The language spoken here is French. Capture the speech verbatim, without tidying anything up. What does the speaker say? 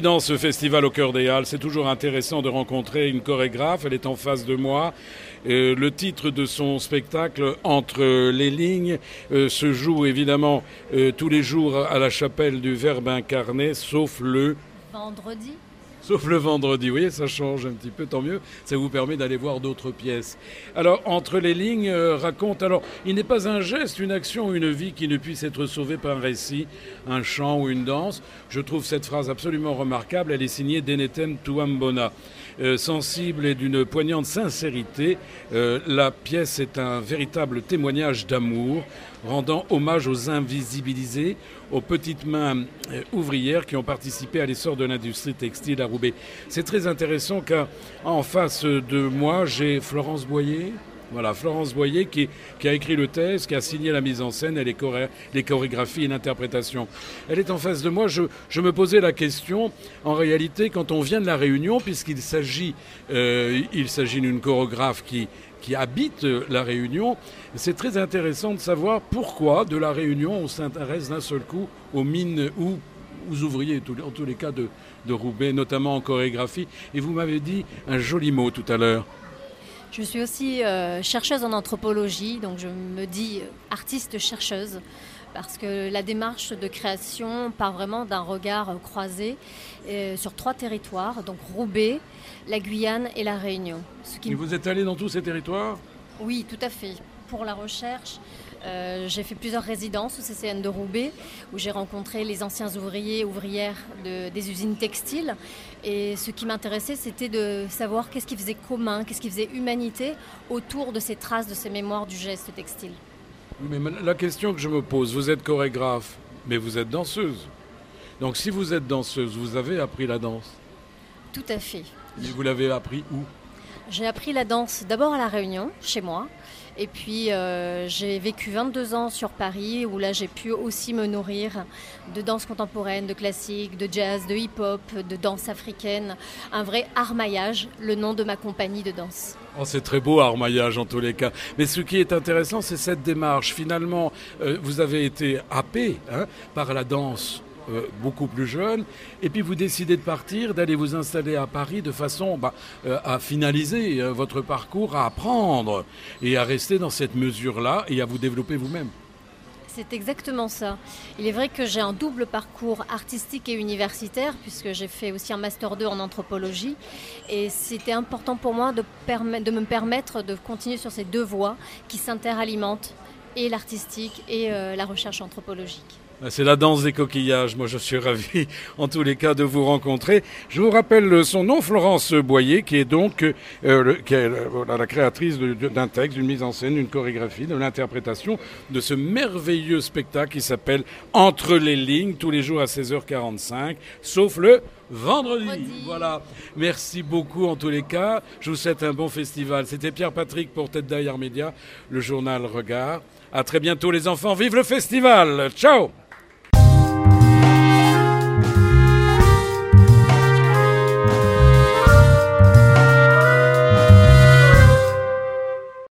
président ce festival au cœur des Halles. C'est toujours intéressant de rencontrer une chorégraphe. Elle est en face de moi. Euh, le titre de son spectacle, Entre les lignes, euh, se joue évidemment euh, tous les jours à la chapelle du Verbe incarné, sauf le... Vendredi. Sauf le vendredi, oui, ça change un petit peu, tant mieux. Ça vous permet d'aller voir d'autres pièces. Alors, Entre les lignes euh, raconte... Alors, il n'est pas un geste, une action ou une vie qui ne puisse être sauvée par un récit, un chant ou une danse. Je trouve cette phrase absolument remarquable. Elle est signée d'Eneten Tuambona. Euh, sensible et d'une poignante sincérité, euh, la pièce est un véritable témoignage d'amour, rendant hommage aux invisibilisés, aux petites mains euh, ouvrières qui ont participé à l'essor de l'industrie textile à Roubaix. C'est très intéressant car en face de moi, j'ai Florence Boyer. Voilà, Florence Boyer qui, qui a écrit le texte, qui a signé la mise en scène et les, choré- les chorégraphies et l'interprétation. Elle est en face de moi. Je, je me posais la question, en réalité, quand on vient de La Réunion, puisqu'il s'agit, euh, il s'agit d'une chorégraphe qui, qui habite La Réunion, c'est très intéressant de savoir pourquoi, de La Réunion, on s'intéresse d'un seul coup aux mines ou aux ouvriers, en tous les cas de, de Roubaix, notamment en chorégraphie. Et vous m'avez dit un joli mot tout à l'heure. Je suis aussi euh, chercheuse en anthropologie, donc je me dis artiste-chercheuse, parce que la démarche de création part vraiment d'un regard euh, croisé euh, sur trois territoires, donc Roubaix, la Guyane et la Réunion. Ce qui... Et vous êtes allé dans tous ces territoires ? Oui, tout à fait. Pour la recherche, euh, j'ai fait plusieurs résidences au C C N de Roubaix, où j'ai rencontré les anciens ouvriers et ouvrières de, des usines textiles. Et ce qui m'intéressait, c'était de savoir qu'est-ce qui faisait commun, qu'est-ce qui faisait humanité autour de ces traces, de ces mémoires du geste textile. Mais la question que je me pose, vous êtes chorégraphe, mais vous êtes danseuse. Donc si vous êtes danseuse, vous avez appris la danse ? Tout à fait. Et vous l'avez appris où ? J'ai appris la danse d'abord à La Réunion, chez moi. Et puis euh, j'ai vécu vingt-deux ans sur Paris, où là j'ai pu aussi me nourrir de danse contemporaine, de classique, de jazz, de hip-hop, de danse africaine. Un vrai armaillage, le nom de ma compagnie de danse. Oh, c'est très beau, armaillage en tous les cas. Mais ce qui est intéressant, c'est cette démarche. Finalement, euh, vous avez été happé hein, par la danse. Euh, beaucoup plus jeune, et puis vous décidez de partir, d'aller vous installer à Paris de façon bah, euh, à finaliser euh, votre parcours, à apprendre et à rester dans cette mesure-là et à vous développer vous-même. C'est exactement ça. Il est vrai que j'ai un double parcours artistique et universitaire, puisque j'ai fait aussi un master deux en anthropologie, et c'était important pour moi de, perm- de me permettre de continuer sur ces deux voies qui s'interalimentent, et l'artistique et euh, la recherche anthropologique. C'est la danse des coquillages. Moi, je suis ravi, en tous les cas, de vous rencontrer. Je vous rappelle son nom, Florence Boyer, qui est donc euh, le, qui est, euh, la créatrice de, de, d'un texte, d'une mise en scène, d'une chorégraphie, de l'interprétation de ce merveilleux spectacle qui s'appelle Entre les lignes, tous les jours à seize heures quarante-cinq, sauf le vendredi. vendredi. Voilà. Merci beaucoup, en tous les cas. Je vous souhaite un bon festival. C'était Pierre-Patrick pour Tête derrière Média, le journal Regard. À très bientôt, les enfants. Vive le festival. Ciao.